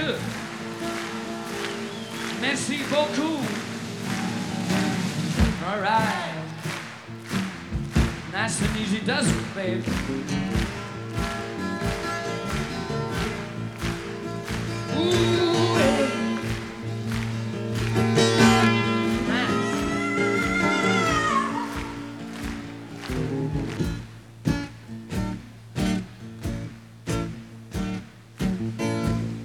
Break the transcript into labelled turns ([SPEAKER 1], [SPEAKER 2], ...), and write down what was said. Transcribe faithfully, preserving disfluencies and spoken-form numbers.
[SPEAKER 1] good. Merci beaucoup. All right. Nice and easy does it, babe.